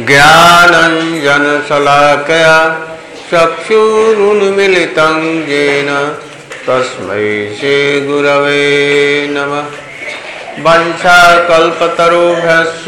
ज्ञानञ्जनशलाकया चक्षुरुन्मिलितं येन तस्मै श्रीगुरवे नमः। वंशाकल्पतरुभ्यश्च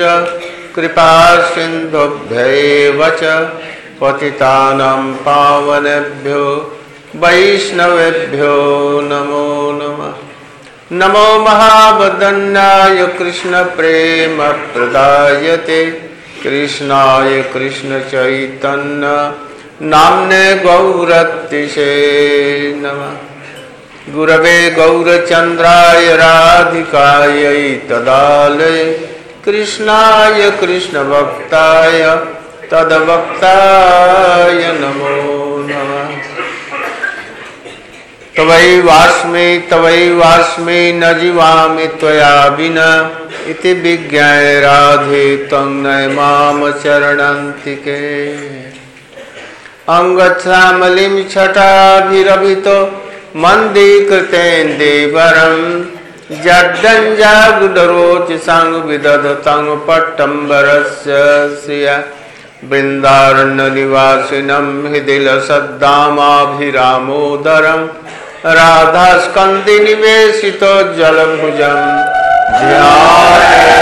कृपासिन्धुभ्यैव च पतितानां पावनेभ्यो वैष्णवेभ्यो नमो नमः। नमो महावदन्याय कृष्णप्रेमप्रदायते कृष्णाय कृष्णचैतन्य नाम्ने गौरतिसे नमः। गुरवे गौरचन्द्राय राधिकायै तदालये कृष्णाय कृष्णभक्ताय तद्भक्ताय नमो नमः। तवैवास्मि न जीवामि त्वया विना इति विज्ञाय राधे त्वं नयमाम चरणन्तिके। अंगच्छामलिं छटाभिरभितो मन्दीकृतेन्दीवरं जड्डञ्जागुडरोचसां विदधतं पट्टम्बरस्य श्रिया वृन्दारण्यनिवासिनं हृदिलसद्दामाभिरामोदरं राधास्कन्दिनिवेशितो जलभुजं ध्याये।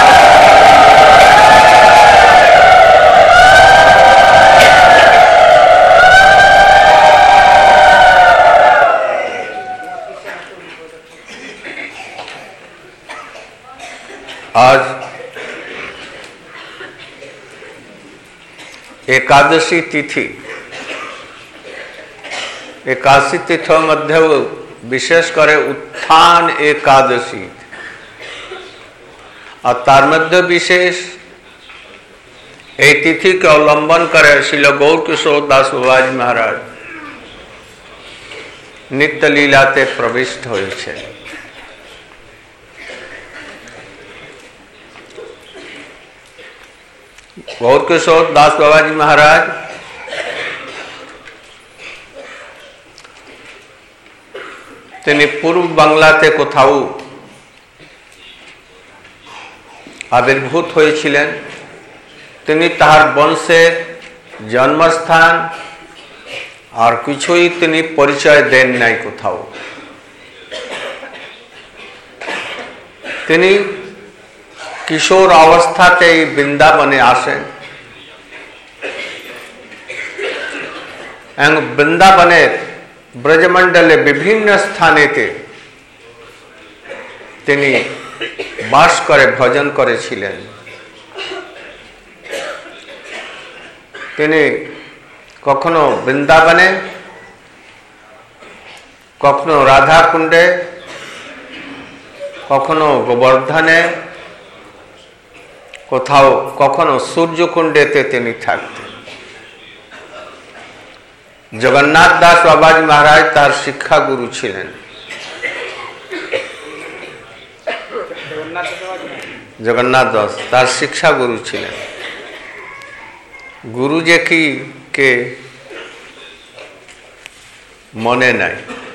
आज एकादशी तिथि। एकादशी तिथि मध्य विशेष करे उत्थान एकादशी और तार मध्य विशेष ए तिथि के अवलंबन करे श्रील गौर किशोर दास बाबाजी महाराज नित्य लीलाते प्रविष्ट होय छे। गौर किशोर दास बाबाजी महाराज तेनी पूर्व बांगलाते कोथाओ आविर्भूत हयेछिलेन। तेनी ताहार वंशेर जन्मस्थान और किछुई तेनी परिचय देन नाई कोथाओ। तेनी किशोर अवस्थाते बृंदावने आसेन एवं बृंदावने ब्रजमंडले विभिन्न स्थानेते तेनी बास करे भजन करेछिलेन। तेनी कखनो बृंदावने कखनो राधा कुंडे कखनो गोवर्धने कोथाओ कखनो सूर्य कुंडेते तेनी थाकतेन। जगन्नाथ दास बाबाजी महाराज तार शिक्षा गुरु छिलेन। जगन्नाथ दास तार शिक्षा गुरु छिलेन। गुरु जे की के मने नाई।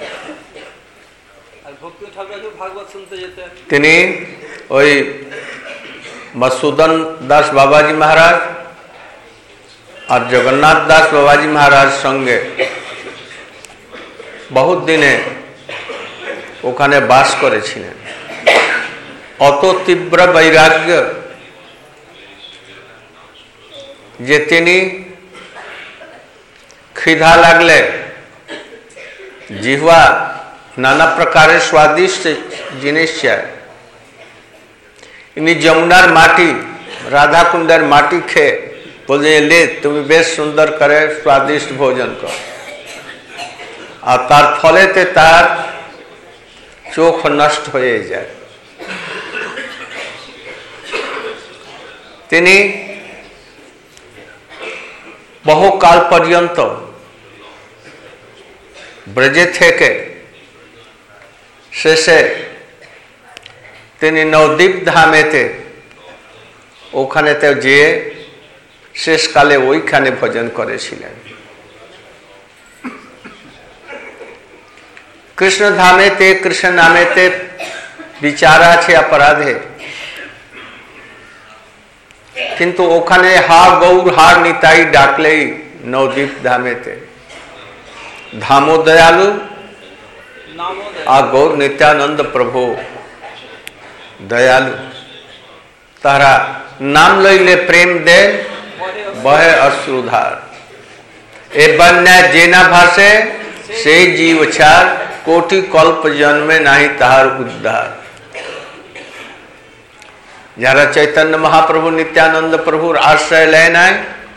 तिनी ओई मधुसूदन दास बाबाजी महाराज और जगन्नाथ दास बाबाजी महाराज संगे बहुत दिने ओखाने बास करेछिलेन। अत तीव्र वैराग्य जे तिनी क्षिधा लागले जिह्वा नाना प्रकारेर स्वादिष्ट जिनिस चाय इनी जमुनार माटी राधा कुंडर माटी खे बोले ले तुम बेश सुंदर करे स्वादिष्ट भोजन कर और तार फलेते तार चोख नष्ट हो जाए। तिनी बहुकाल पर्यंत ब्रजे थेके शेषे तिनी नवद्वीप धामेते ओखानेते जेये शेषकाले ओइखाने भजन करेछिलेन। कृष्ण धामेते कृष्ण नामेते विचारा छे अपराधे কিন্তু ওখানে হা গৌর হার নিতাই ডাকলেই নবদ্বীপ ধামেতে ধামো দয়ালু आ गौर नित्यानंद प्रभु दयालु तारा नाम लइले प्रेम दे बहे अश्रुधार ए बन्या जेना भाषे से जीव छार कोटि कल्प जन्मे नाही ताहार उद्धार। যারা চৈতন্য মহাপ্রভু নিত্যানন্দ প্রভুর আশ্রয় লেয় নাই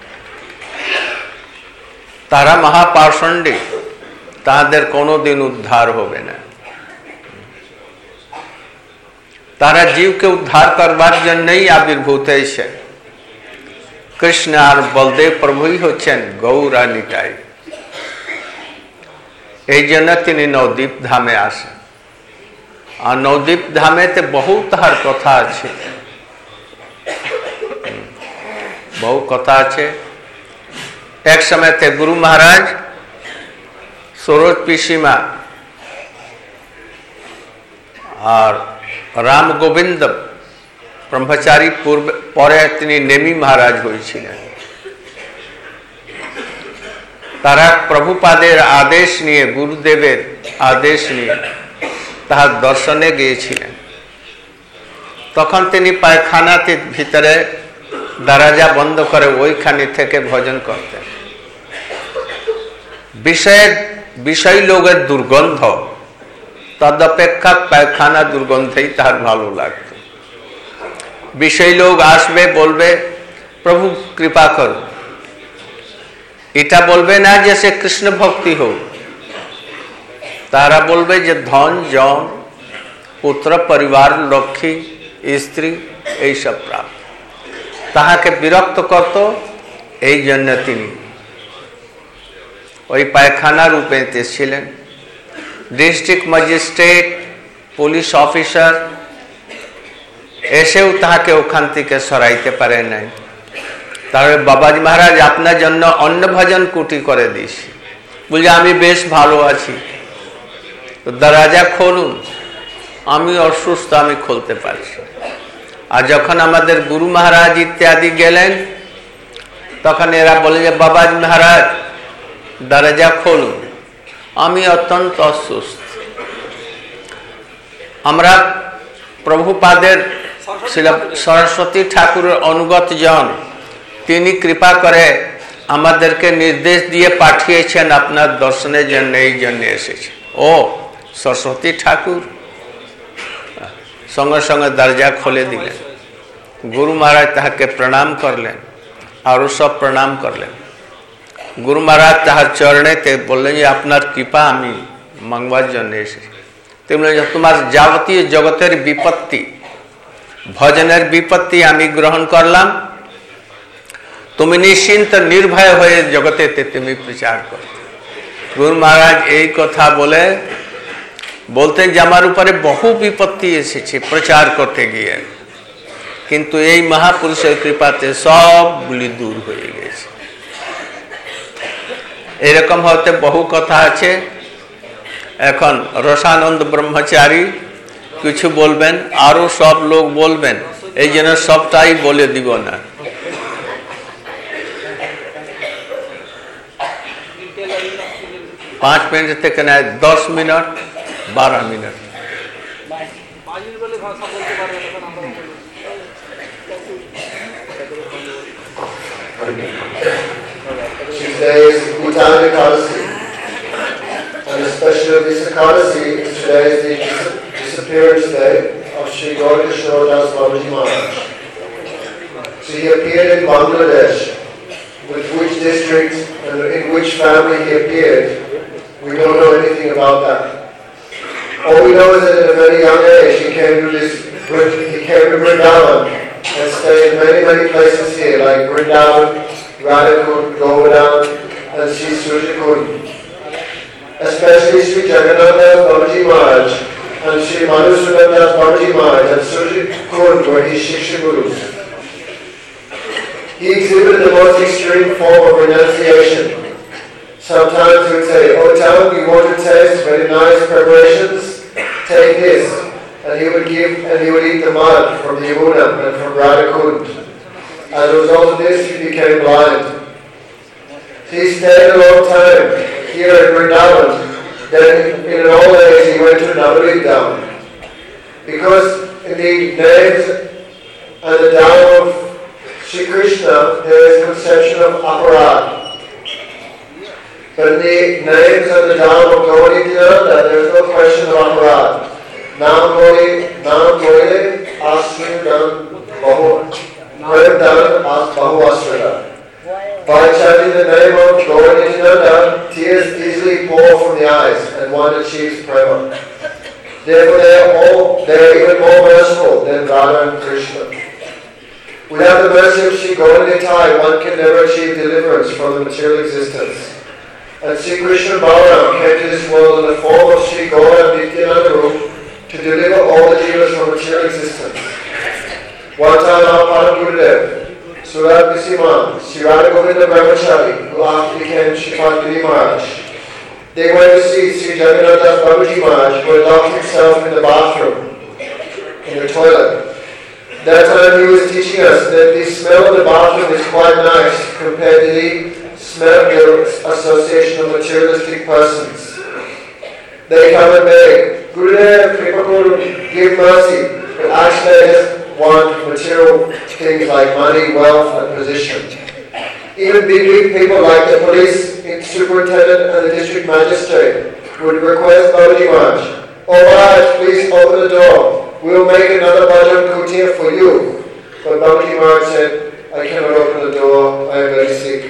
তারা মহাপাষণ্ডী, তাদের কোনোদিন উদ্ধার হবে না। তারা জীবকে উদ্ধার করবার জন্যই আবির্ভূত হয়েছে। কৃষ্ণ আর বলদেব প্রভুই হচ্ছেন গৌর আর নিতাই। এই জন্য তিনি নবদ্বীপ ধামে আসেন। আর নবদ্বীপ ধামেতে বহু তাহার কথা আছে, বহু কথা আছে। এক সময়তে গুরু মহারাজ সরোজ পিসিমা আর রাম গোবিন্দ ব্রহ্মচারী পূর্বে পরে তিনি নেমি মহারাজ হয়েছিলেন। তারা প্রভুপাদের আদেশ নিয়ে, গুরুদেবের আদেশ নিয়ে তাহার দর্শনে গিয়েছিলেন। তখন তিনি পায়খানাতে ভিতরে দরজা বন্ধ করে ওইখানে থেকে ভজন করতেন। বিষয় লোকের দুর্গন্ধ তদপেক্ষা পায়খানা দুর্গন্ধেই তার ভালো লাগতো। বিষয় লোক আসবে, বলবে প্রভু কৃপা করো, এটা বলবে না যে সে কৃষ্ণ ভক্তি হোক, তারা বলবে যে ধন জন পুত্র পরিবার লক্ষ্মী স্ত্রী এইসব প্রাপ্ত, তাহাকে বিরক্ত করত। এই জন্য তিনি ওই পায়খানা রূপে ছিলেন। ডিস্ট্রিক্ট ম্যাজিস্ট্রেট, পুলিশ অফিসার এসেও তাহাকে ওখান থেকে সরাইতে পারে নাই। তাহলে বাবাজি মহারাজ আপনার জন্য অন্ন ভজন কুটি করে দিয়েছি। বলছে আমি বেশ ভালো আছি, তো দরজা খুলুন, আমি অসুস্থ, আমি খুলতে পারছি। আর যখন আমাদের গুরু মহারাজ ইত্যাদি গেলেন তখন এরা বলে যে বাবাজি মহারাজ দরজা খুলুন, আমি অত্যন্ত অসুস্থ। আমরা প্রভুপাদের সরস্বতী ঠাকুরের অনুগত জন, তিনি কৃপা করে আমাদেরকে নির্দেশ দিয়ে পাঠিয়েছেন আপনার দর্শনের জন্য, এই জন্য এসেছে। ও সরস্বতী ঠাকুর সঙ্গে সঙ্গে দরজা খুলে দিলেন। গুরু মহারাজ তাহাকে প্রণাম করলেন, আরো সব প্রণাম করলেন। গুরু মহারাজ তাহার চরণেতে বললেন যে আপনার কৃপা আমি মাংবার জন্য এসেছি। তিনি বললেন তোমার যাবতীয় জগতের বিপত্তি, ভজনের বিপত্তি আমি গ্রহণ করলাম, তুমি নিশ্চিন্ত নির্ভয় হয়ে জগতেতে তুমি প্রচার করো। গুরু মহারাজ এই কথা বলে বলতেন যে আমার উপরে বহু বিপত্তি এসেছে প্রচার করতে গিয়ে, কিন্তু এই মহাপুরুষের কৃপাতে সবগুলি দূর হয়ে গেছে। এরকম হতে বহু কথা আছে। এখন রসানন্দ ব্রহ্মচারী কিছু বলবেন, আরো সব লোক বলবেন, এই জন্য সবটাই বলে দিব না। पाँच मिनट থেকে না 10 minute 12 minute. Today is Bhutan Ekadasi, and especially this Ekadasi, today is the disappearance day of Sri Gaurkishore Das Babaji Maharaj. So he appeared in Bangladesh. With which district and in which family he appeared, we don't know anything about that. All we know is that at a very young age he came to Vrindavan and stayed many, many places here, like Vrindavan, Radhakund, Govardhan, and Sri Surjakund. Especially Sri Jagannath Das Babaji Maharaj and Sri Madhusudan Das Babaji Maharaj and Surjakund were his Shiksha Gurus. He exhibited the most extreme form of renunciation. Sometimes he would say, "Oh Town, you want to taste very nice preparations? Take this." And he would eat the mud from the Yamuna and from Radhakund. As a result of this, he became blind. He stayed a long time here in Vrindavan. Then, in an old age, he went to Navadvip. Because in the names and the Dharma of Sri Krishna, there is conception of aparad. But in the names and the Dharma of Gauri Nityananda, there is no question of aparad. Nam Gauri, Nam Gauri, Asridan, Bahu, Prem Bahu Asrida. By chanting the name of Gauri Nityananda, tears easily pour from the eyes and one achieves prema. Therefore they are even more merciful than Radha and Krishna. Without the mercy of Sri Gauri Nitai, one can never achieve deliverance from the material existence. And Sri Krishna Balaram came to this world in the form of Sri Gaura Nityananda Rup to deliver all the jivas from material existence. One time our Padma Gurudev, Surat Visiman, Sri Radha Govinda Brahmachari, who after became Shripad Giri Maharaj, they went to see Sri Jagannath Das Babuji Maharaj, who had locked himself in the bathroom, in the toilet. That time he was teaching us that the smell of the bathroom is quite nice compared to the smell of the association of materialistic persons. They come and beg, Gurudev, Kripa Guru, give mercy. But actually they just want material things like money, wealth and position. Even big people like the police superintendent and the district magistrate would request Babuji Maharaj, "Oh Maharaj, please open the door. We will make another bhajan kutia for you." But Babuji Maharaj said, "I cannot open the door, I am very sick."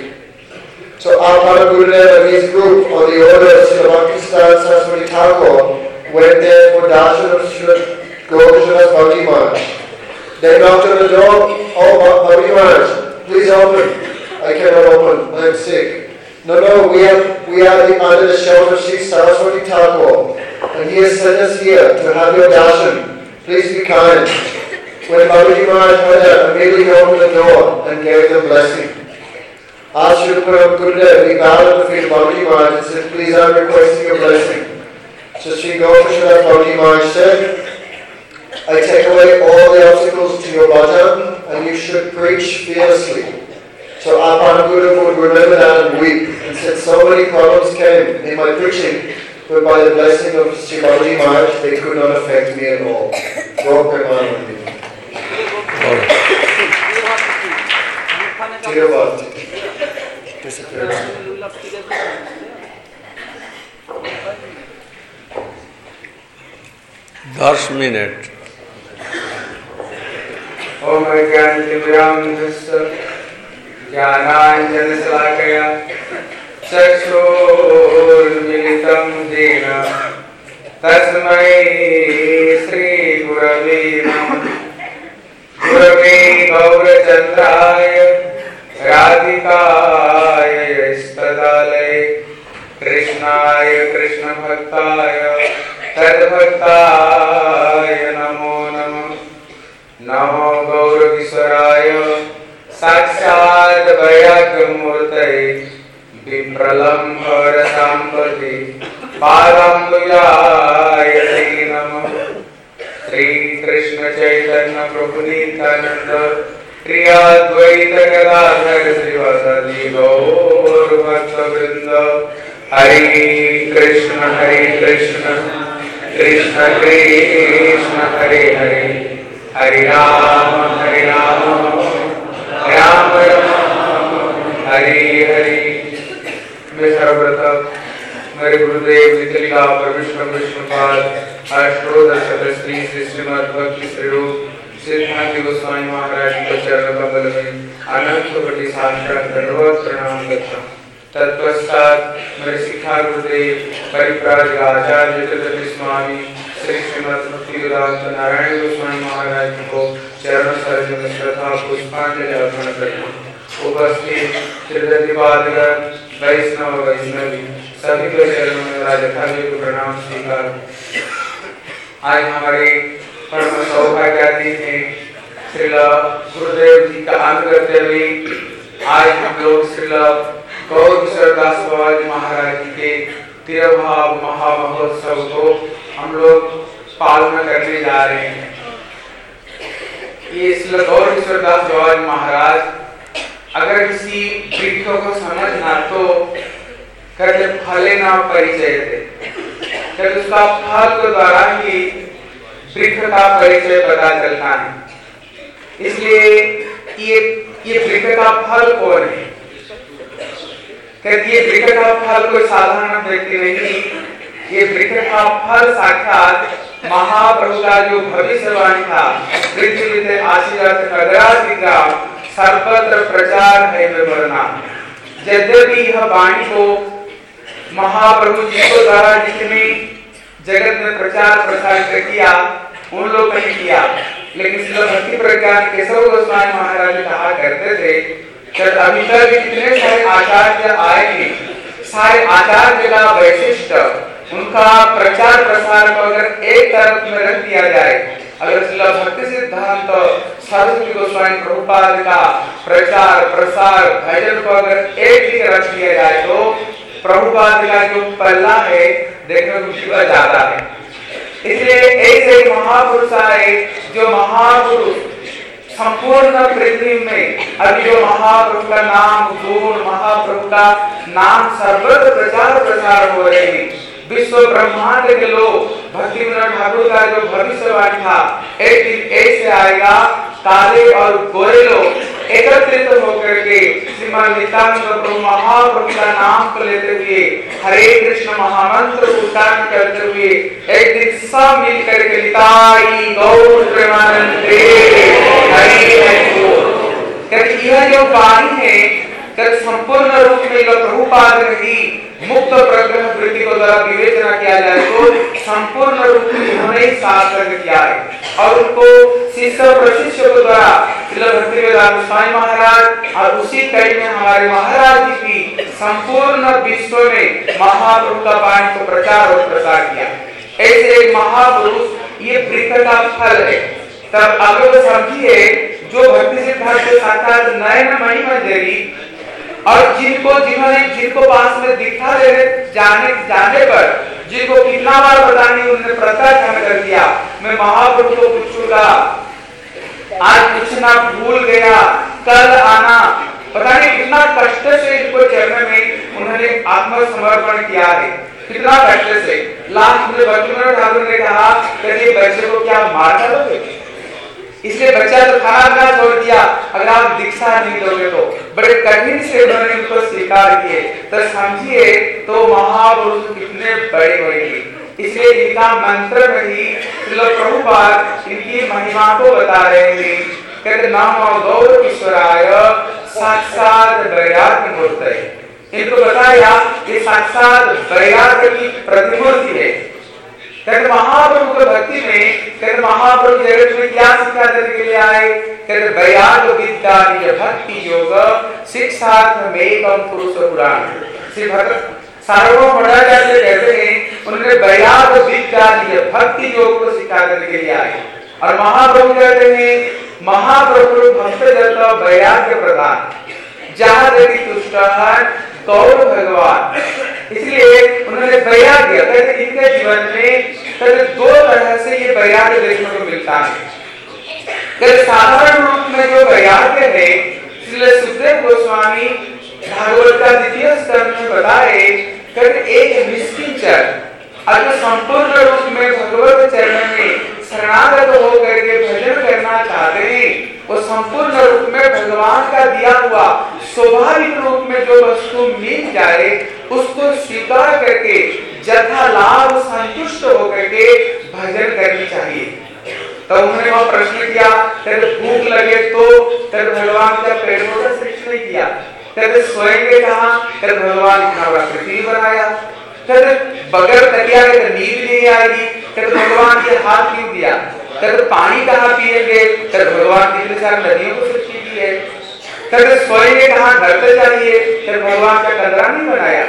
So our Padma Gurudev and his group, on the order of Srila Bhakti-Siddhanta Saraswati Thakur, went there for darshan of Srila Gaurkishana's Babuji Maharaj. They knocked on the door, "Oh Babuji Maharaj, please open." "I cannot open, I am sick." No, we are under the shelter of Sri Saraswati Thakur, and he has sent us here to have your darshan. Please be kind. When Babuji Maharaj heard that, immediately he opened the door and gave them blessing. Asked Srila Param Gurudev, he bowed at the feet of Babuji Maharaj and said, "Please, I am requesting your blessing." So Sri Gaurkishana Babuji Maharaj said, "I take away all the obstacles to your bhajan, and you should preach fearlessly." So our Padma Guru would remember that and weep, and said so many problems came in my preaching, but by the blessing of Sri Babuji Maharaj, they could not affect me at all. Gaur Premanandi. Tiruvati. Disappeared. 10 minutes. Om Gyantimirandhasya Jnananjana-Salakaya Chakshurmilitam Jena Tasmai Sri Gurave Namah Gurave Gaurachandraya Radhikaya Istadalaya Krishnaya Krishna Bhaktaya Tadbhaktaya Namo Namah Namo Gauragishwaraya Sakshat Vayagamurtaye Vipralambha Rasambhati Parambuyaya Namah Sri Krishna Chaitanya Prabhu Nityananda Shri Advaita Gadadhar Srivasadi Gaur Bhakta Vrinda Hare Krishna Krishna Krishna Hare Hare Hare Rama Rama Rama Hare Hare. मैं सर्वप्रथम मेरे गुरुदेव नितलीला परमेश्वर विष्णुपाद अष्टोदश श्री श्रीमद् भक्ति स्वरूप सिद्धांत गोस्वामी महाराज के चरण कमल में अनंत कोटि साष्टांग दंडवत प्रणाम करता हूँ। तत्पश्चात मेरे शिक्षा गुरुदेव परिव्राजक आचार्य चतुर्थ स्वामी श्री श्रीमद् भक्तिवेदांत नारायण गोस्वामी महाराज को चरण सरोज में श्रद्धा पुष्पांजलि अर्पण करता हूँ। उपस्थित श्रीदधिपादगण वैष्णव वैष्णवी सभी के चरणों में राजधानी को प्रणाम स्वीकार। आज हमारे परम सौभाग्यातीत हैं श्रील गुरुदेव जी का अंग करते हुए आज हम लोग श्रील गौरकिशोर दास बाबाजी महाराज जी के तिरुभाव महामहोत्सव को हम लोग पालना करने जा रहे हैं। ये श्री गौर किशोरदास जवाहर महाराज अगर किसी वृक्ष को समझना तो कहते फले ना परिचय थे, कहते उसका फल के द्वारा ही वृक्ष का परिचय पता चलता है। इसलिए ये वृक्ष का फल कौन है? कहते ये वृक्ष का फल कोई साधारण व्यक्ति नहीं, ये वृक्ष का फल साक्षात महाप्रभु का जो भविष्यवाणी था, पृथ्वी से आशीर्वाद कदरा सर्वत्र प्रचार है विवरणा। यद्यपि यह वाणी को महाप्रभु जी को द्वारा जिसने जगत में प्रचार प्रसार किया उन लोग ने किया, लेकिन भक्ति प्रज्ञान केशव गोस्वामी महाराज कहा करते थे कि अभी तक जितने सारे आचार्य आए हैं, सारे आचार्य का वैशिष्ट उनका प्रचार प्रसार को अगर एक तरफ में रख दिया जाए, अगर भक्ति सिद्धांत सरस्वती गोस्वामी प्रभुपाद का प्रचार प्रसार भजन को अगर एक दिखे रख दिया जाए तो प्रभुपाद का जो पल्ला है देखने को शिवा ज्यादा है। इसलिए ऐसे महापुरुष आए जो महापुरुष संपूर्ण पृथ्वी में अभी जो महाप्रभु का नाम गुण महाप्रभु का नाम सर्वत्र प्रचार प्रसार हो रहे हैं। विश्व ब्रह्मांड के लोग भक्ति विनोद ठाकुर का जो भविष्यवाणी था, एक दिन ऐसे आएगा काले और गोरे लोग एकत्रित होकर के श्रीमद् नित्यानंद प्रभु महाप्रभु का नाम को लेते हुए हरे कृष्ण महामंत्र उच्चारण करते हुए एक दिन सब मिल करके निताई गौर प्रेमानंदे हरि हरि बोल। यह जो वाणी है संपूर्ण रूप में प्रभुपाद ही मुक्त प्रग्रह वृत्ति को द्वारा विवेचना किया जाए तो संपूर्ण रूप में उन्होंने शासन किया है और उनको शिष्य प्रशिष्य को द्वारा भक्ति वेदांत स्वामी महाराज और उसी कड़ी में हमारे महाराज जी भी संपूर्ण विश्व में महाप्रभु का वाणी को प्रचार और प्रसार किया। ऐसे एक महापुरुष ये वृक्ष का फल है। तब आप लोग समझिए जो भक्ति सिद्धांत के साक्षात नयन मणि मंजरी और जिनको पास में दिखा देने जाने पर जिनको कितना बार बताने उन्होंने प्रत्याख्यान कर दिया। मैं महाप्रभु को पूछूंगा आज पूछना भूल गया, कल आना, पता नहीं कितना कष्ट से इनको चरण में उन्होंने आत्मसमर्पण किया है, कितना कष्ट से। लास्ट में भक्ति विनोद ठाकुर ने कहा कि बच्चे को क्या मार डालोगे, इसलिए बच्चा तो खाना ना छोड़ दिया अगर आप दीक्षा नहीं दोगे तो। बड़े कठिन से उन्होंने उनको स्वीकार किए, तो समझिए तो महापुरुष कितने बड़े होंगे। इसलिए इनका मंत्र में ही प्रभुपाद इनकी महिमा को बता रहे हैं। कहते नमो गौर ईश्वराय साक्षात वैराग्य मूर्ति। इनको बताया कि साक्षात वैराग्य की प्रतिमूर्ति है। कहते महाप्रभु के भक्ति में कहते महाप्रभु जगत में क्या शिक्षा देने के लिए आए? कहते वैराग्य विद्या निज भक्ति योग शिक्षार्थमेकम पुरुष पुराण। श्री भक्त सार्वभौम भट्टाचार्य कहते हैं उन्होंने वैराग्य विद्या निज भक्ति योग को शिक्षा देने के लिए आए। और महाप्रभु कहते हैं महाप्रभु भक्त जन वैराग्य प्रदान जहाँ देवी तुष्ट गौर भगवान। इसलिए उन्होंने वैराग्य कहते इनके जीवन में कहते दो तरह से ये वैराग्य देखने को मिलता है। कहते साधारण रूप में जो वैराग्य है इसलिए सुखदेव गोस्वामी भागवत का द्वितीय स्कंध में बताए कहते एक निष्किंच अगर संपूर्ण रूप में भगवत चरण में शरणागत होकर के भजन करना चाहते हैं, वो संपूर्ण रूप में भगवान का दिया हुआ स्वाभाविक रूप में जो वस्तु मिल जाए उसको स्वीकार करके यथा लाभ संतुष्ट होकर के भजन करनी चाहिए। तो उन्होंने वह प्रश्न किया तेरे भूख लगे तो तेरे भगवान का पेट को सृष्टि नहीं किया, तेरे सोएंगे कहाँ, तेरे भगवान इतना बड़ा पृथ्वी बनाया, तेरे बगैर तकिया के नींद नहीं आएगी, तेरे भगवान के हाथ क्यों दिया, तेरे पानी कहाँ पिएंगे, तेरे भगवान कितने सारे नदियों को सृष्टि की है, तेरे सोएंगे कहाँ, घर पे चाहिए, तेरे भगवान का कमरा नहीं बनाया,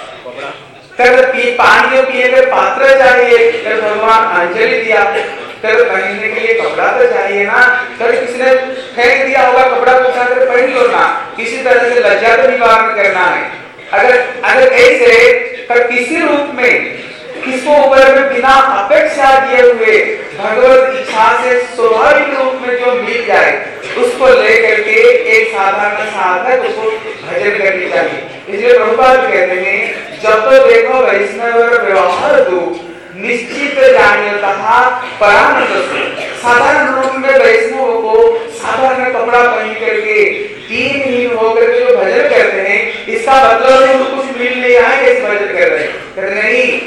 तेरे पानी पिएंगे पात्र चाहिए, तेरे भगवान अंजलि दिया, तेरे पहनने के लिए कपड़ा तो चाहिए ना, तेरे किसी ने फेंक दिया होगा कपड़ा को उठा कर पहन लो ना, किसी तरह से लज्जा तो निवारण करना है। अगर ऐसे पर किसी रूप में किसको ऊपर में बिना अपेक्षा दिए हुए भगवत इच्छा से स्वाभाविक रूप में जो मिल जाए उसको लेकर के एक साधारण साधक उसको भजन करनी चाहिए। इसलिए प्रभुपाद कहते हैं जब तो देखो वैष्णव व्यवहार दो निश्चित जानियतः परानंद। साधारण रूप में वैष्णव को साधारण कपड़ा पहन करके हीन होकर के जो भजन करते हैं इसका मतलब है कुछ मिल नहीं रहा है कैसे भजन कर रहे हैं नहीं।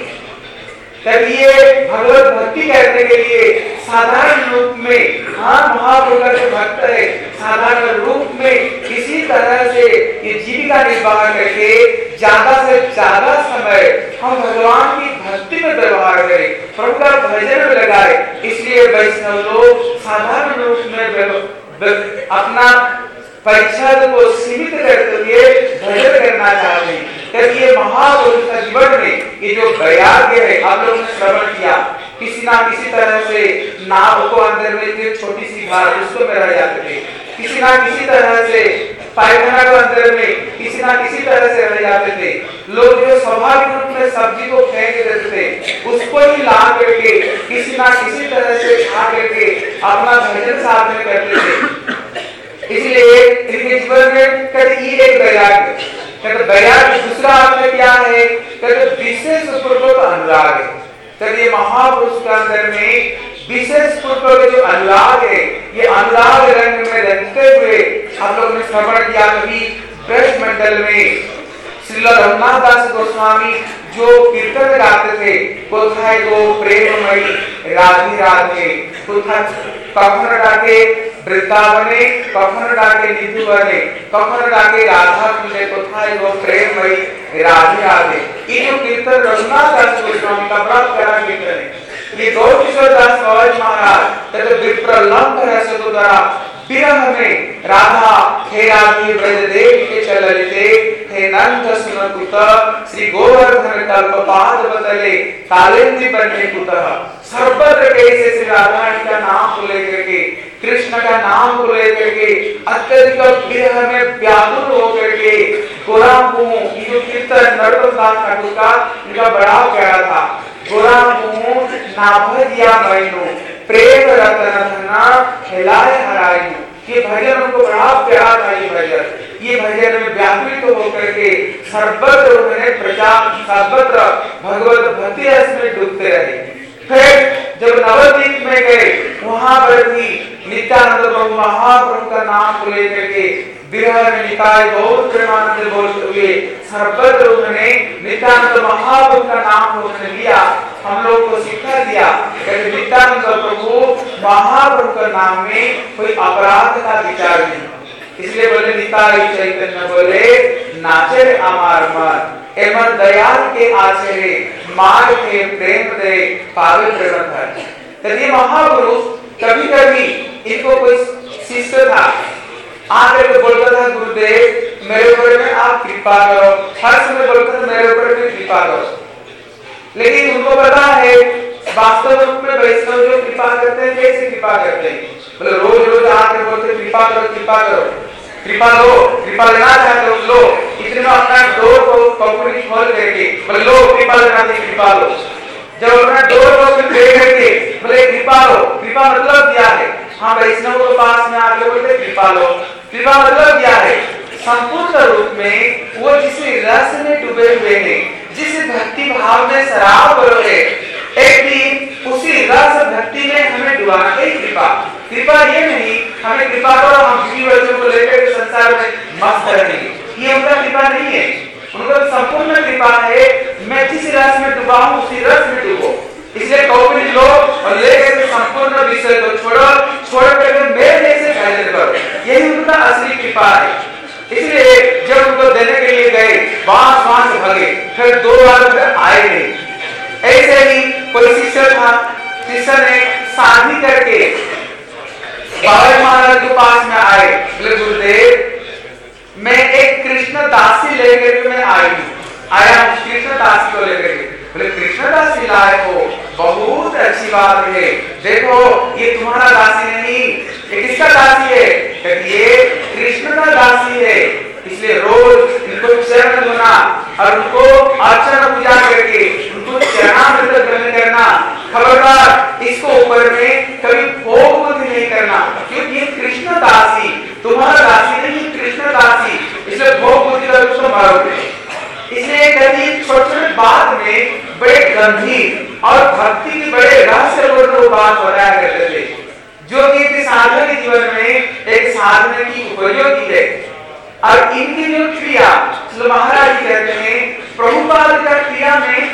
ये भगवत भक्ति करने के लिए साधारण रूप में महाप्रभु का जो भक्त है साधारण रूप में किसी तरह से ये जीविका निर्वाह करके ज्यादा से ज्यादा समय हम भगवान की भक्ति में व्यवहार करें, प्रभु का भजन में लगाए। इसलिए वैष्णव लोग साधारण रूप में अपना परीक्षा को सीमित करते हुए भजन करना चाहते हैं। क्योंकि ये महापुरुष का जीवन में ये जो वैराग्य है आप लोगों ने श्रवण किया, किसी ना किसी तरह से नाव को अंदर में एक छोटी सी घाट उसको में रह जाते थे, किसी ना किसी तरह से पायखाना को अंदर में किसी ना किसी तरह से रह जाते थे। लोग जो स्वाभाविक रूप में सब्जी को फेंक देते थे उसको ही ला करके किसी ना किसी तरह से खा करके अपना भजन साथ में करते थे। इसलिए इनके जीवन में कभी एक वैराग्य, कहते वैराग्य दूसरा अर्थ क्या है, कहते विशेष पूर्वक अनुराग है। कहते ये महापुरुष के अंदर में विशेष पूर्वक जो अनुराग है ये अनुराग रंग में रंगते हुए आप लोगों ने श्रवण किया कभी ब्रज मंडल में श्रील रघुनाथ दास गोस्वामी जो कीर्तन गाते थे कोथाय गो प्रेममयी राधे राधे, कखन डाके वृंदावने, कखन डाके निधुवने, कखन डाके राधा कुंजे, कोथाय गो प्रेममयी राधे राधे। ये जो कीर्तन रघुनाथ दास गोस्वामी का बड़ा प्यारा कीर्तन है। ये गौर किशोर दास महाराज तथा विप्रलंब रस द्वारा विरह में राधा हे राधे ब्रज देव के चलते हे नंद सुन कुत श्री गोवर्धन कल्पपाद बदले कालिंदी बनने कुतः। सर्वत्र कैसे श्री राधा का नाम को लेकर के कृष्ण का नाम को लेकर के अत्यधिक विरह में व्याकुल होकर के गोराम को ये कीर्तन नरोत्तम दास ठाकुर का इनका बड़ा प्यारा था। गोराम को नाभदिया मैनो प्रेम रतन धना हिलाए हराई। ये भजन उनको बड़ा प्यारा था। ये भजन में व्याकुलित होकर के सर्वत्र उन्होंने प्रचार सर्वत्र भगवत भक्ति रस में डूबते रहे। फिर जब नवद्वीप में गए वहां पर भी नित्यानंद प्रभु महाप्रभु का नाम को लेकर के विरह में निकाय बहुत प्रेमानंद बोलते हुए सर्वत्र उन्होंने नित्यानंद महाप्रभु का नाम उन्होंने लिया। हम लोग को शिक्षा दिया कि नित्यानंद प्रभु महाप्रभु का नाम में कोई अपराध का विचार नहीं। इसलिए बोले निताई चैतन्य बोले नाचे अमार मन एवं दयाल के आचरे मार के प्रेम दे पागल प्रेम था। ये महापुरुष कभी कभी इनको कोई शिष्य था आकर के बोलता था गुरुदेव मेरे ऊपर में आप कृपा करो, हर समय बोलता था मेरे ऊपर में कृपा करो। लेकिन उनको पता है वास्तव रूप में वैष्णव जो कृपा करते हैं कैसे कृपा करते हैं। बोले रोज रोज आकर बोलते कृपा करो कृपा करो, कृपा लो, कृपा लेना चाहते हो लो। इतने में अपना डोर को पकड़ी खोल करके बोले लो कृपा लेना चाहिए कृपा लो। जब अपना डोर को दे करके बोले कृपा लो, कृपा मतलब क्या है। हाँ वैष्णव के पास में आके बोलते कृपा लो, कृपा मतलब क्या है संपूर्ण रूप में वो जिस रस में डूबे हुए हैं, जिस भक्ति भाव में शराब है, एक दिन उसी रस भक्ति में हमें डुबाना है। कृपा कृपा ये नहीं हमें कृपा करो हम किसी वचन को लेकर के संसार में मस्त रहेंगे, ये उनका कृपा नहीं है। उनका संपूर्ण कृपा है मैं जिस रस में डूबा हूँ उसी रस में डूबो। इसलिए कौपी लो और लेकर के संपूर्ण विषय को छोड़ो, छोड़ करके मेरे जैसे भजन करो, यही उनका असली कृपा है। इसलिए जब उनको देने के लिए गए बांस भागे, फिर 2 बार आए नहीं। ऐसे ही कोई शिष्य था, शिष्य ने शादी करके बाबा महाराज के पास में आए, बोले गुरुदेव मैं एक कृष्ण दासी लेकर के मैं आया हूँ कृष्ण दासी को लेकर के। बोले कृष्ण दासी लाए हो बहुत अच्छी बात है, देखो ये तुम्हारा दासी नहीं ये किसका दासी है, ये कृष्ण का दासी है। इसलिए रोज इनको चरण धोना और उनको अर्चना पूजा करके उनको चरणामृत ग्रहण करना। खबरदार इसको ऊपर में कभी भोग बुद्धि नहीं करना, क्योंकि ये कृष्ण दासी, तुम्हारा दासी नहीं, कृष्ण दासी, इसलिए भोग बुद्धि का तुम मारोगे। इसलिए कभी छोटे बात में बड़े गंभीर और भक्ति की बड़े रहस्यपूर्ण बात बताया करते थे, जो कि एक साधक के जीवन में एक साधना की उपयोगी है। और इनकी जो क्रिया महाराज जी कहते हैं, प्रभुपाद का क्रिया में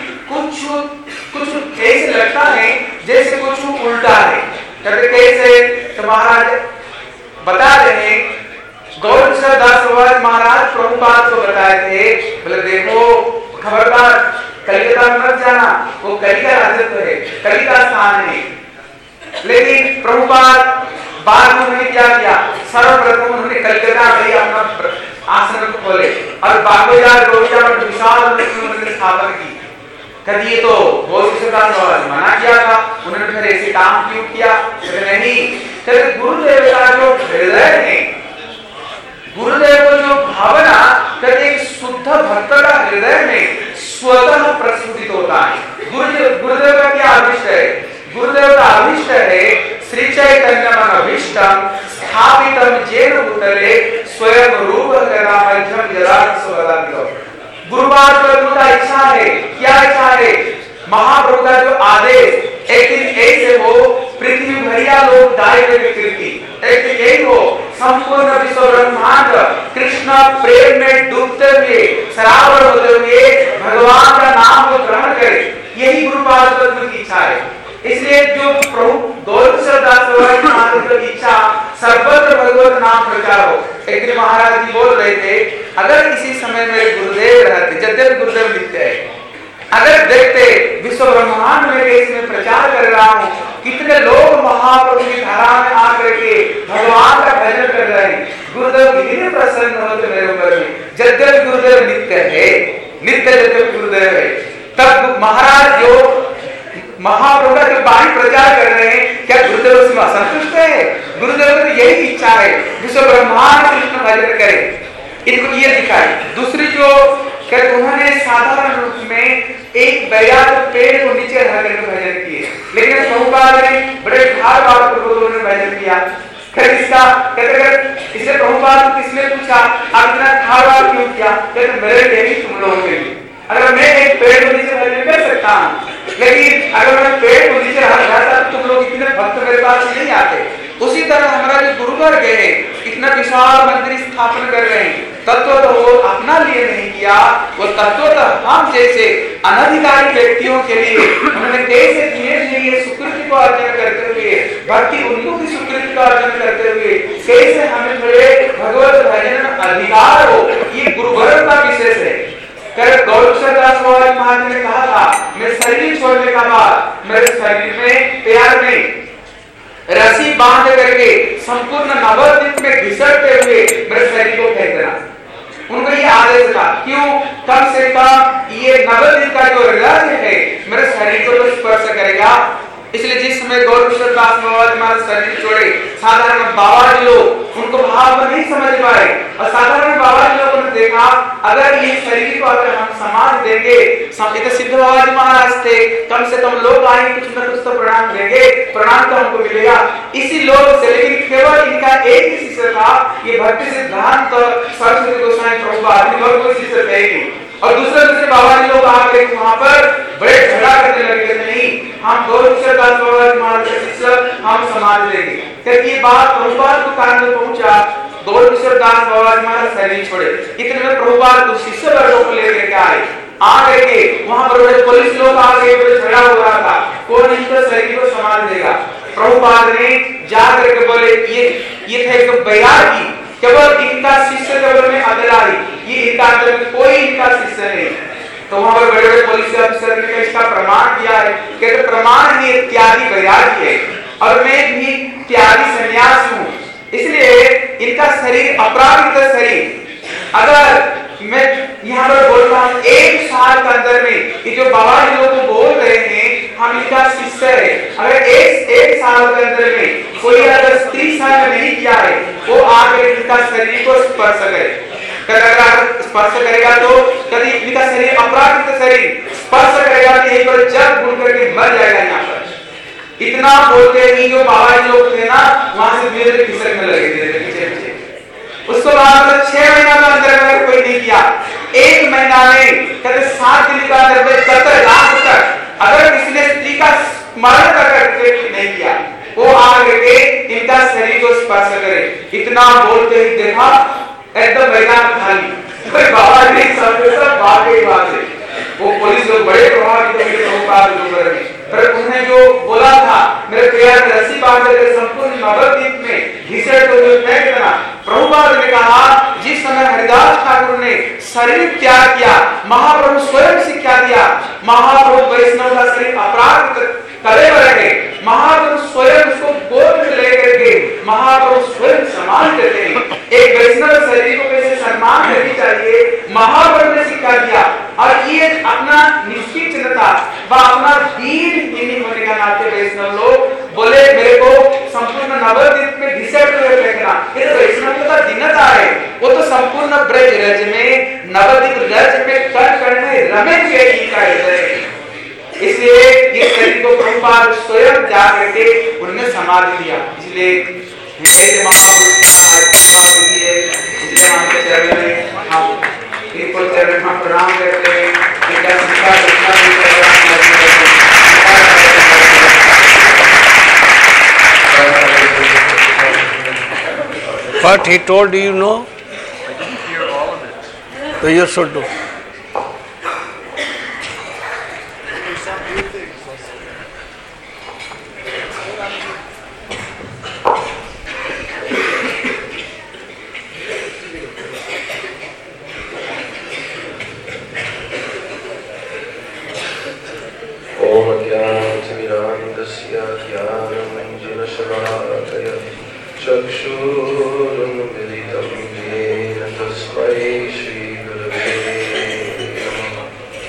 कुछ ऐसे लगता है जैसे कुछ उल्टा है। कहते कैसे, तो महाराज बता रहे हैं, गौरकिशोर दास बाबा महाराज प्रभुपाद को बताए थे, बोले देखो खबरदार कलिकता में मत जाना, वो कली का राजत्व है, कली का स्थान है। लेकिन प्रभुपाद बाद में उन्होंने क्या किया, सर्वप्रथम उन्होंने कलकत्ता में अपना आश्रम खोले और बागोजार गोविंदा में विशाल उन्होंने स्थापना की। कभी ये तो गौरकिशोर दास बाबा ने मना किया था, उन्होंने फिर ऐसे काम क्यों किया, नहीं, फिर गुरुदेव का जो हृदय है, गुरुदेव को जो भावना कहते एक शुद्ध भक्त का हृदय में स्वतः प्रस्फुटित होता है। गुरुदेव का क्या अभिष्ट है, गुरुदेव का अभिष्ट है श्री चैतन्य अभिष्टम स्थापितम जेन भूतले स्वयं रूप करा मध्यम जरात स्वदानितो। गुरुपाद का इच्छा है, क्या इच्छा है, महाप्रभु का जो आदेश एक दिन ऐसे हो पृथ्वी भरिया लोग दायरे में कीर्ति, एक दिन यही हो संपूर्ण विश्व ब्रह्मांड कृष्ण प्रेम में डूबते हुए सरावर होते हुए भगवान का नाम को ग्रहण करे, यही गुरुपाद की इच्छा है। इसलिए जो प्रभु गौरकिशोर दास बाबा की इच्छा सर्वत्र भगवत नाम प्रचार हो। एक दिन महाराज जी बोल रहे थे, अगर इसी समय मेरे गुरुदेव रहते, यद्यपि गुरुदेव नित्य है, अगर देखते विश्व ब्रह्मांड में इसमें प्रचार कर रहा हूँ, कितने लोग महाप्रभु की धारा में आकर के भगवान का भजन कर रहे हैं, गुरुदेव कितने प्रसन्न होते मेरे ऊपर में। यद्यपि गुरुदेव नित्य है, नित्य यद्यपि गुरुदेव है, तब महाराज जो महाप्रभु का जो वाणी प्रचार कर रहे हैं, क्या गुरुदेव उसमें असंतुष्ट है? गुरुदेव की यही इच्छा है विश्व ब्रह्मांड कृष्ण भजन करे, इनको ये दिखाई। दूसरी जो कहते उन्होंने साधारण रूप में एक बैराग पेड़ को नीचे रख करके भजन किए, लेकिन प्रभुपाद ने बड़े ठाड़ बात को उन्होंने भजन किया। फिर इसका कहते इसे प्रभुपाद किसने पूछा, आप इतना ठाड़ बात क्यों किया? कहते मेरे लिए ही तुम लोगों के लिए, अगर मैं एक पेड़ को नीचे भजन कर सकता हूँ, लेकिन अगर मैं पेड़ को नीचे रख जाता तो तुम लोग इतने भक्त मेरे पास नहीं आते। उसी तरह हमारा जो गुरुवर गए इतना विशाल मंदिर स्थापन कर रहे हैं, तत्व तो वो अपना लिए नहीं किया, वो तत्व तो हम जैसे अनधिकारी व्यक्तियों के लिए उन्होंने कैसे धीरे धीरे सुकृति को अर्जन करते हुए, भक्ति उन्मुख सुकृति का अर्जन करते हुए कैसे हमें थोड़े भगवत भजन अधिकार हो, ये गुरुवर का विशेष है। गौरकिशोर दास बाबा महाराज ने कहा था, मैं शरीर छोड़ने का बाद मेरे शरीर में प्यार में रस्सी बांध करके संपूर्ण नवद्वीप में घिसटते हुए मेरे शरीर को फेंक देना। उनका ये आदेश था, क्यों? कम से कम ये नवद्वीप का जो रहस्य है मेरे शरीर को तो स्पर्श करेगा। इसलिए जिस समय गौरकिशोर दास बाबा महाराज शरीर छोड़े, साधारण बाबा जी लोग उनको भाव नहीं समझ पाए, और साधारण बाबा जी लोगों ने देखा अगर ये शरीर को अगर हम समाज देंगे, सिद्ध बाबा जी महाराज थे, कम से कम लोग आए कुछ न कुछ तो प्रणाम देंगे, प्रणाम तो हमको मिलेगा। इसी लोग से, लेकिन केवल इनका एक ही शिष्य था, ये भक्ति सिद्धांत सरस्वती गोस्वामी प्रभुपाद और कोई शिष्य थे नहीं। और दूसरे बाबा जी लोग आके वहां पर बड़े झगड़ा करने लगे, नहीं हम गौरकिशोर दास बाबा महाराज के शिष्य हम समाज देंगे। जब ये बात प्रभुपाद को कान में पहुंचा, गौरकिशोर दास बाबा महाराज शरीर छोड़े, इतने में प्रभुपाद को शिष्य वर्गों को लेकर के आए, आकर के वहां पर बड़े पुलिस लोग आ गए, बड़े झगड़ा हो रहा था, कौन इनका शरीर को संभाल देगा। प्रभुपाद ने जाकर के बोले ये थे एक बैरागी, केवल इनका शिष्य केवल में अकेला ही, ये इनका अंदर में कोई इनका शिष्य नहीं। तो वहां पर बड़े बड़े पुलिस अफसर ने इसका प्रमाण दिया है, कहते प्रमाण ही त्यागी बैरागी है और मैं भी त्यागी सन्यासी हूँ, इसलिए इनका शरीर अपराधित शरीर। अगर मैं यहाँ पर बोलता हूँ 1 साल के अंदर में ये जो बाबा जी लोग बोल रहे हैं हम इनका शिष्य है, अगर एक साल के अंदर में कोई अगर 30 साल नहीं किया है, वो आकर इनका शरीर को स्पर्श करे, अगर स्पर्श करेगा तो कभी इनका शरीर अपराधित शरीर स्पर्श करेगा तो यहीं पर जग भूल करके मर जाएगा यहाँ पर। इतना बोलते ही जो बाबा जी लोग थे ना, वहां से धीरे धीरे खिसकने लगे, धीरे धीरे पीछे पीछे। उसको बाद 6 महीना का अंदर अगर कोई नहीं किया, 1 महीना में कहते 7 दिन का अंदर में 70 लाख तक अगर किसी ने स्त्री का स्मरण करके नहीं किया, वो आगे के इनका शरीर को स्पर्श करे। इतना बोलते ही देखा एकदम मैदान खाली, कोई बाबा नहीं, सब भागे वहां से। वो पुलिस लोग बड़े प्रभावित हुए प्रभुपाद में, पर उन्होंने जो बोला था, मेरे पैर में रस्सी बांध कर संपूर्ण नवद्वीप में घिसट हुए फेंक देना। प्रभुपाद ने कहा, जिस समय हरिदास ठाकुर ने शरीर त्याग किया, महाप्रभु स्वयं शिक्षा दिया, महाप्रभु वैष्णव का शरीर अपराध करे रहे, महाप्रभु स्वयं उसको गोद में लेकर के महाप्रभु स्वयं सम्मान देते हैं। एक वैष्णव शरीर को कैसे सम्मान देनी चाहिए, महाप्रभु ने सिखा दिया। और ये अपना निश्चित चिन्हता व अपना दीन दीनी होने का नाते वैष्णव लोग बोले, मेरे को संपूर्ण नवद्वीप में घिसट हुए फेंकना, ये तो वैष्णव का दिनता है। वो तो संपूर्ण ब्रज रज में, नवद्वीप रज में कण कण में रमे हुए का हृदय। इसलिए ये शरीर को प्रभुपाद स्वयं जा करके उन्होंने समाधि दिया। इसलिए ऐसे महापुरुष इसलिए हम चरण में हम इनको चरण में प्रणाम करते हैं। इनका शिक्षा What he told you know? I didn't hear all of it. So you should do. चक्षुरुन्मिलितं येन तस्मै श्रीगुरवे नमः।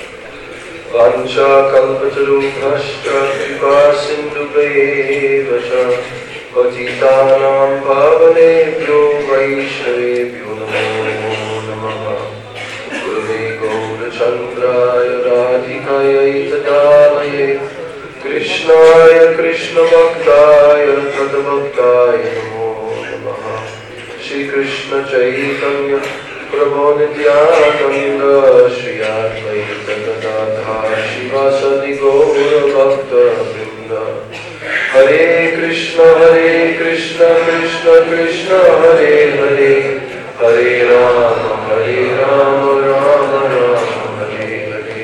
वाञ्छाकल्पतरुभ्यश्च कृपासिन्धुभ्येव च पतितानां पावनेभ्यो वैष्णवेभ्यो नमो नमः। गुरुवे गौरचन्द्राय राधिकायै तदालये कृष्णाय कृष्णभक्ताय तद्भक्ताय नमो नमः। श्री कृष्ण चैतन्य प्रभु नित्यानंद श्री अद्वैत गदाधर शिवासादि गौर भक्तवृंद। हरे कृष्ण कृष्ण कृष्ण हरे हरे, हरे राम राम राम हरे हरे।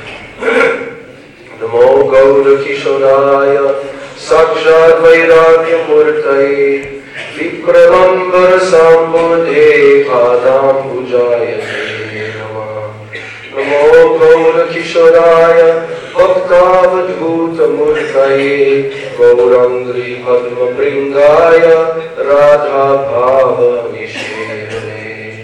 नमो गौर किशोराय साक्षात् वैराग्य मूर्तये विक्रमंबर सांबुधे पादाम्बुजाय नमः। नमो गौर किशोराय भक्तावधूत मूर्तये गौरांगी पद्म वृंदाय राधा भाव निषेधने।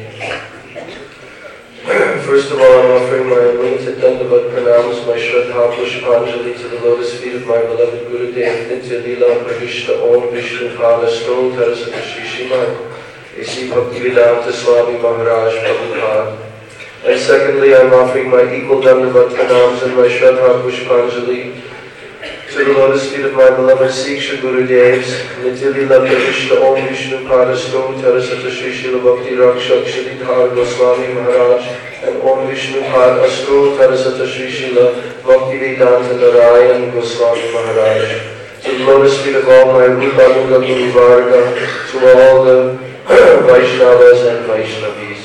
First of all, I'm offering my unlimited Dandavat pranams, my Shraddha Pushpanjali to the lotus feet of my beloved Gurudev, Nitya Leela Pravishta Om Vishnu Pada Stotra Sata Shri Srimad A.C. Bhaktivedanta Swami Maharaj Prabhupada. And secondly, I'm offering my equal Dandavat pranams and my Shraddha Pushpanjali to the lotus feet of my beloved Siksha Gurudevs, Nitya Leela Pravishta Om Vishnu Pada Stotra Sata Shri Srila Bhakti Rakshak Shridhar Goswami Maharaj, and Om Vishnu Pad Astotra Sata Shri Srila Bhaktivedanta Narayan Goswami Maharaj. To the lotus feet of all my Rupa Nuga Guru Varga, to all the Vaishnavas and Vaishnavis.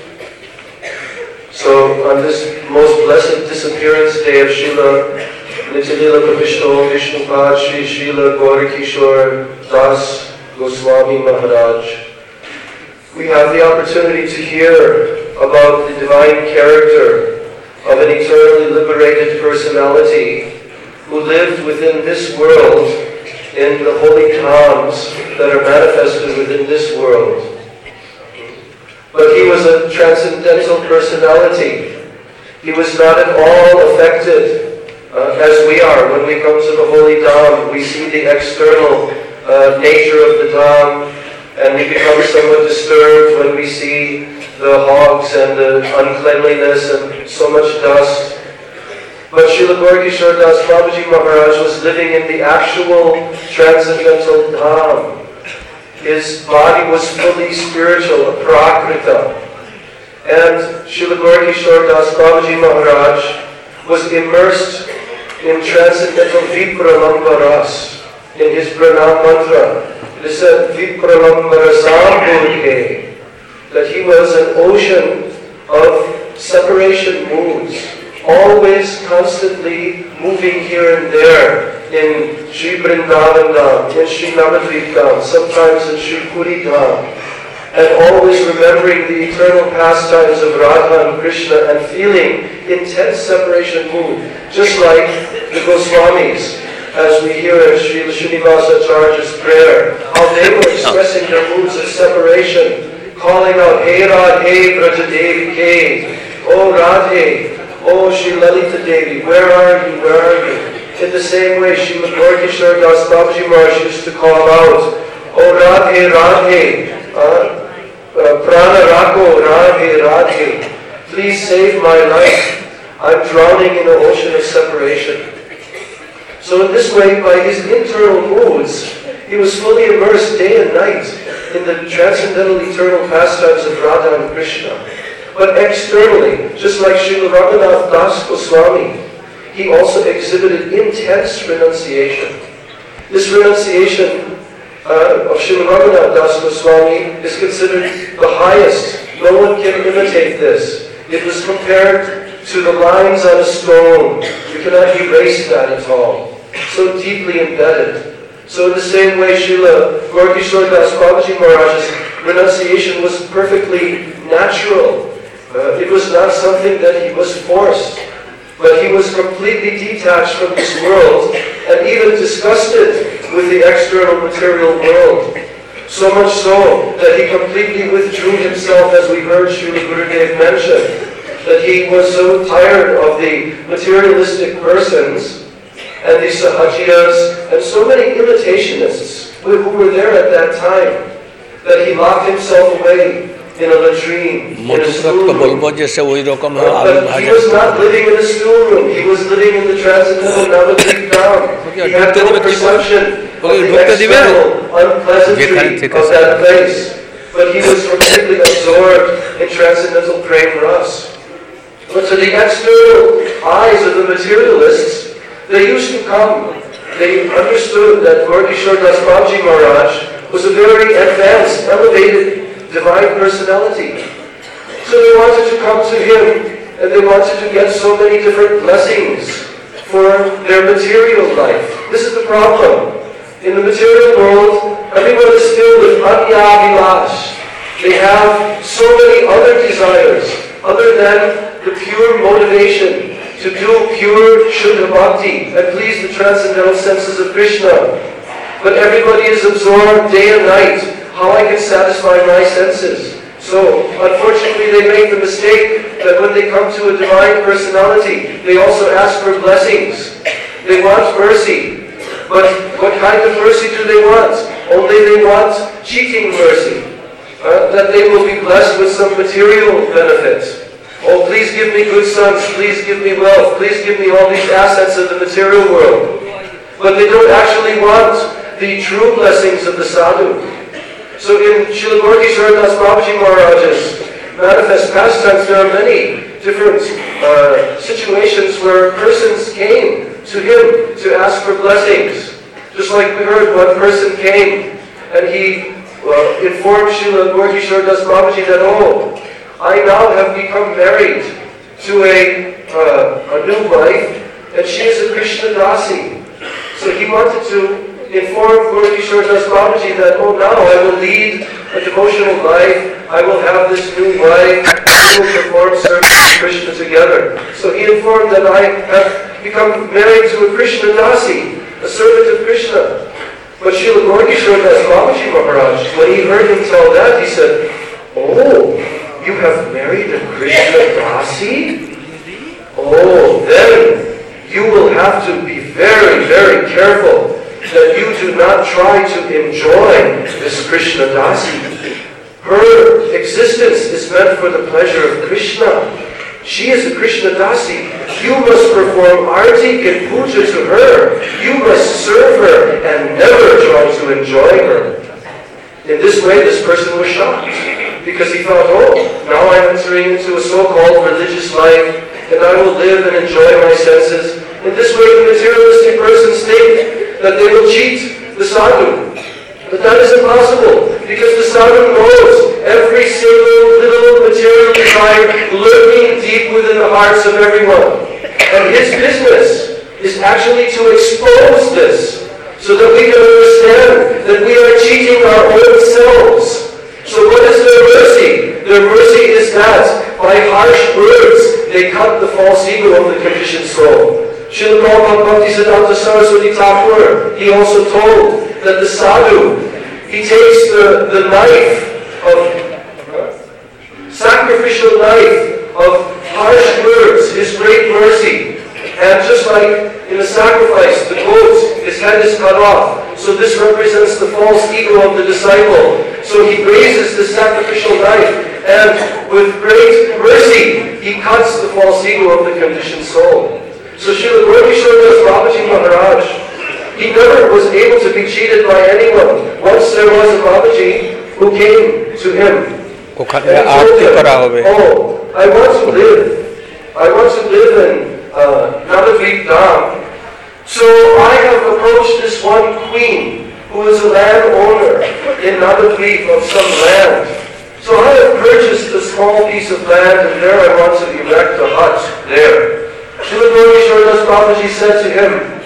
So on this most blessed disappearance day of Srila Nitya Leela Pravishta Om Vishnu Pad Shri Srila Gaurakishore Das Goswami Maharaj, we have the opportunity to hear about the divine character of an eternally liberated personality who lived within this world in the holy dhams that are manifested within this world. But he was a transcendental personality. He was not at all affected as we are. When we come to the holy dham, we see the external nature of the dham, and we become somewhat disturbed when we see the hogs and the uncleanliness and so much dust. But Srila Gaurkishore Das Babaji Maharaj was living in the actual transcendental Dham. His body was fully spiritual, prakrita. And Srila Gaurkishore Das Babaji Maharaj was immersed in transcendental Vipralambharas, in his pranam mantra. It is said, Vipralambharasam Burhe, that he was an ocean of separation moods, always constantly moving here and there in Sri Vrindavan Dham, in Sri Navadvip Dham, sometimes in Sri Puri Dham, and always remembering the eternal pastimes of Radha and Krishna and feeling intense separation mood, just like the Goswamis, as we hear in Srila Srinivasa Acharya's prayer, how they were expressing their moods of separation, calling out, Hey Radhe Brajadevi Ke, Oh Radhe, Oh Shri Lalita Devi, where are you, where are you? In the same way, Srila Gaurkishore Das Babaji Maharaj used to call out, Oh Radhe Radhe, Prana Rako Radhe Radhe, please save my life. I'm drowning in an ocean of separation. So in this way, by his internal moods, he was fully immersed day and night in the transcendental eternal pastimes of Radha and Krishna. But externally, just like Srila Raghunath Das Goswami, he also exhibited intense renunciation. This renunciation of Srila Raghunath Das Goswami is considered the highest. No one can imitate this. It was compared to the lines on a stone. You cannot erase that at all. So deeply embedded. So in the same way, Srila Gaurkishore Das Babaji Maharaj's renunciation was perfectly natural. It was not something that he was forced. But he was completely detached from this world and even disgusted with the external material world. So much so that he completely withdrew himself, as we heard Srila Gurudev mention, that he was so tired of the materialistic persons and the sahajiyas and so many imitationists who were there at that time, that he locked himself away in a latrine, in a stool room. But he was not living in a stool room. He was living in the transcendental Navadvip Dham. He had no perception of the external unpleasantry of that place. But he was completely absorbed in transcendental prema ras. But to the external eyes of the materialists, they used to come. They understood that Gaurkishore Das Babaji Maharaj was a very advanced, elevated, divine personality. So they wanted to come to him, and they wanted to get so many different blessings for their material life. This is the problem. In the material world, everyone is filled with anya-vilash. They have so many other desires, other than the pure motivation to do pure Shuddha Bhakti and please the transcendental senses of Krishna. But everybody is absorbed day and night. How I can satisfy my senses. So, unfortunately, they make the mistake that when they come to a divine personality, they also ask for blessings. They want mercy. But what kind of mercy do they want? Only they want cheating mercy. That they will be blessed with some material benefit. Oh, please give me good sons. Please give me wealth. Please give me all these assets of the material world. But they don't actually want the true blessings of the sadhu. So in Srila Gaurkishore Das Babaji Maharaj's manifest pastimes, there are many different situations where persons came to him to ask for blessings. Just like we heard, one person came and he informed Srila Gaurkishore Das Babaji that, oh, I now have become married to a new wife and she is a Krishna Dasi. So he wanted to inform Gaurkishore Das Babaji that, oh, now I will lead a devotional life, I will have this new wife, we will perform service to Krishna together. So he informed that I have become married to a Krishna Dasi, a servant of Krishna. But Srila Gaurkishore Das Babaji Maharaj, when he heard him tell that, he said, oh, you have married a Krishna Dasi? Oh, then you will have to be very, very careful that you do not try to enjoy this Krishna Dasi. Her existence is meant for the pleasure of Krishna. She is a Krishna Dasi. You must perform arti and puja to her. You must serve her and never try to enjoy her. In this way, this person was shocked, because he thought, oh, now I'm entering into a so-called religious life, and I will live and enjoy my senses. In this way, the materialistic persons think that they will cheat the sadhu. But that is impossible, because the sadhu knows every single little material desire lurking deep within the hearts of everyone. And his business is actually to expose this, so that we can understand that we are cheating our own selves. So what is their mercy? Their mercy is that by harsh words they cut the false ego of the conditioned soul. Srila Prabhupada Bhaktisiddhanta Saraswati Thakur, he also told that the sadhu, he takes the knife of sacrificial knife of harsh words, his great mercy, and just like in a sacrifice, the goat, his head is cut off. So this represents the false ego of the disciple. So he raises the sacrificial knife, and with great mercy, he cuts the false ego of the conditioned soul. So Srila Gaura Babaji Maharaj, he never was able to be cheated by anyone. Once there was a Babaji who came to him and told him, oh, I want to live in Navadvip Dham. So I have approached this one queen who is a landowner in Navadvip of some land. So I have purchased a small piece of land, and there I want to erect a hut there. Srila Gaura Babaji said to him,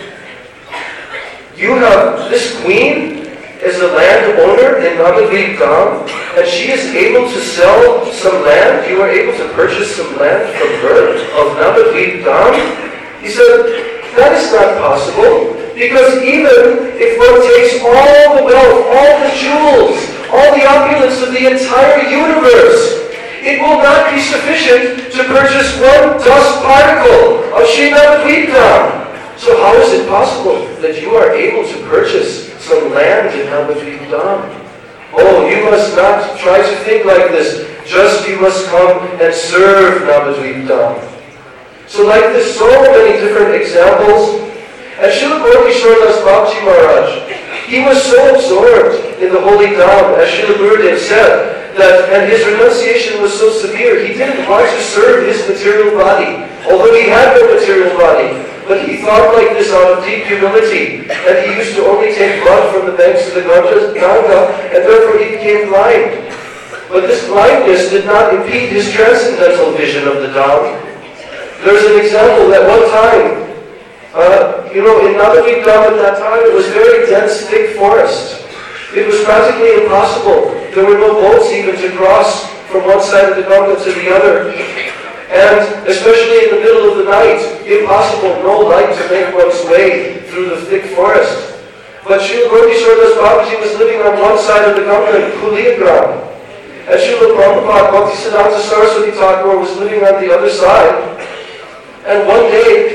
you have, this queen is a landowner in Navadvip Dham, and she is able to sell some land. You are able to purchase some land from her of Navadvip Dham? He said, that is not possible, because even if one takes all the wealth, all the jewels, all the opulence of the entire universe, it will not be sufficient to purchase one dust particle of Sri Navadvip Dham. So how is it possible that you are able to purchase some land in Navadvip Dham? Oh, you must not try to think like this. Just you must come and serve Navadvip Dham. So like this, so many different examples. And Srila Gaura Babaji Maharaj, he was so absorbed in the holy Dham, as Srila Gurudev said, and his renunciation was so severe, he didn't want to serve his material body, although he had no material body. But he thought like this out of deep humility, and he used to only take blood from the banks of the Ganga, and therefore he became blind. But this blindness did not impede his transcendental vision of the Dham. There's an example that one time, in Navadvip Dham at that time, it was very dense, thick forest. It was practically impossible. There were no boats even to cross from one side of the Ganga to the other. And especially in the middle of the night, impossible, no light to make one's way through the thick forest. But Srila Gaura Babaji was living on one side of the Ganga in Kuliagram. And Srila Prabhupada Bhaktisiddhanta Saraswati Thakur was living on the other side. And one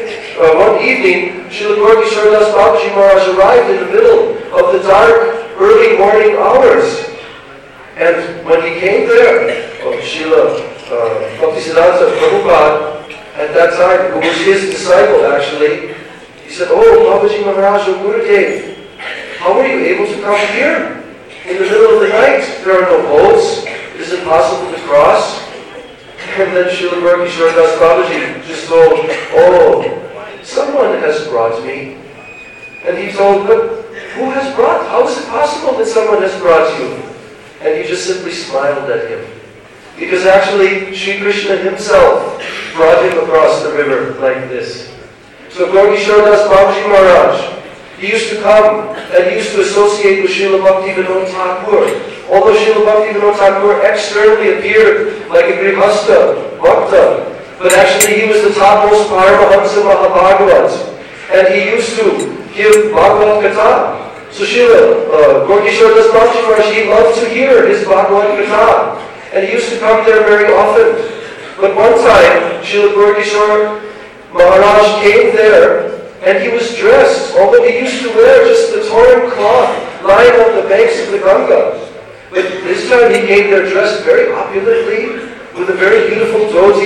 evening, Srila Gaura Babaji Maharaj arrived in the middle of the dark, early morning hours. And when he came there, Srila Bhaktisiddhanta Prabhupada, at that time, who was his disciple actually, he said, oh, Babaji Maharaj, oh Gurudev, how were you able to come here in the middle of the night? There are no boats. It is impossible to cross. And then Srila Gaura Babaji just told, oh, someone has brought me. And he told, but who has brought? How is it possible that someone has brought you? And he just simply smiled at him. Because actually, Sri Krishna himself brought him across the river like this. So Gaura Babaji Maharaj, he used to come and he used to associate with Srila Bhaktivinoda Thakur. Although Srila Bhaktivinoda Thakur externally appeared like a Grihastha, Bhakta, but actually he was the topmost Paramahamsa Mahabhagavat. And he used to give Bhagavad Gita. So Srila Gaura Babaji Maharaj, he loved to hear his Bhagavad Gita. And he used to come there very often. But one time, Srila Gaura Maharaj came there, and he was dressed, although he used to wear just the torn cloth lying on the banks of the Ganga. But this time he came there dressed very opulently, with a very beautiful dhoti,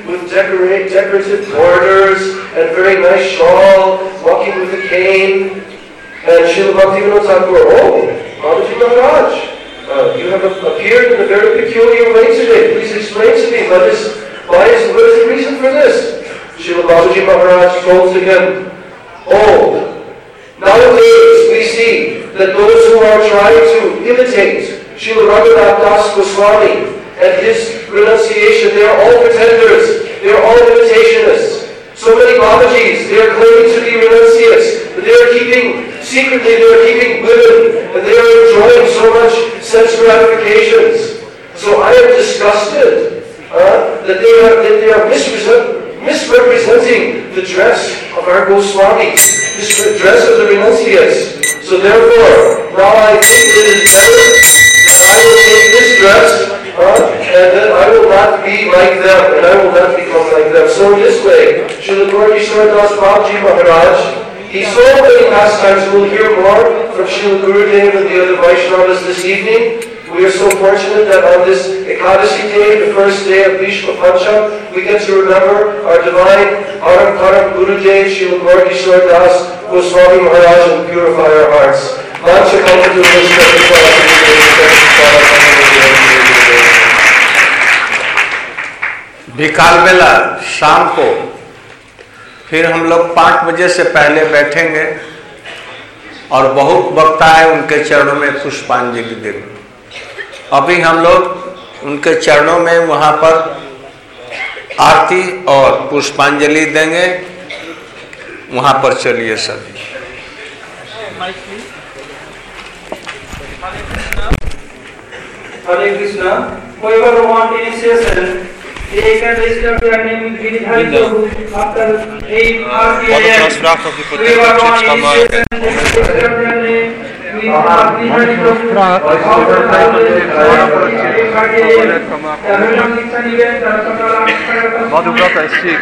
with decorative borders and very nice shawl, walking with a cane. And Srila Bhaktivinoda Thakur, oh, Babaji Maharaj, you have appeared in a very peculiar way today. Please explain to me what is the reason for this? Srila Babaji Maharaj told to him, oh, nowadays we see that those who are trying to imitate Srila Raghunath Das Goswami and his renunciation, they are all pretenders, they are all imitationists. So many Babajis, they are claiming to be renunciates, but they are secretly keeping women, and they are enjoying so much sense gratifications. So I am disgusted that they are misrepresenting the dress of our Goswami, the dress of the renunciates. So therefore, now I think it is better that I will take this dress, and then I will not be like them, and I will not become like them. So in this way, Srila Gaura Kishora Das Babaji Maharaj, he so many pastimes. We'll hear more from Srila Gurudev and the other Vaishnavas this evening. We are so fortunate that on this Ekadasi day, the first day of Bhishma Pancham, we get to remember our divine Param Gurudev, Srila Gaura Kishora Das Goswami Maharaj, and purify our hearts. विकाल बेला शाम को फिर हम लोग 5 बजे से पहले बैठेंगे और बहुत वक्ता है, उनके चरणों में पुष्पांजलि देंगे। अभी हम लोग उनके चरणों में वहां पर आरती और पुष्पांजलि देंगे। वहां पर चलिए सभी। Hare Krishna. Whoever want initiation, they can register their name with Giridhari Prabhu after 8 p.m. Whoever want initiation, they can register their name with Giridhari Prabhu after 8 p.m. Everyone listen event, Madhubrata is sick.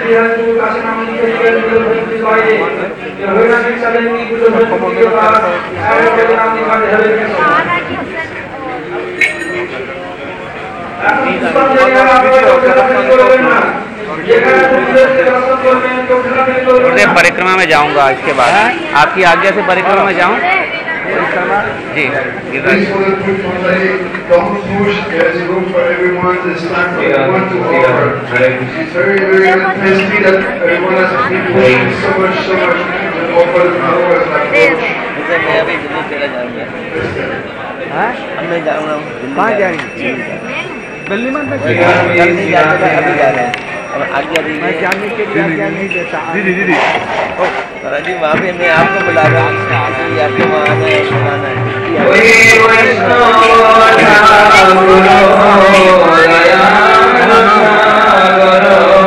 परिक्रमा में जाऊंगा इसके बाद, आपकी आज्ञा से परिक्रमा में जाऊं जी। मैं जाऊंगा, कहाँ जाएंगे? दिल्ली में अभी जा रहे हैं। और आज्ञा दी मैं जाने के लिए आज्ञा नहीं देता। दीदी जी वहाँ पे मैं आपको बुला रहा हूँ, आपको वहाँ बुलाना है।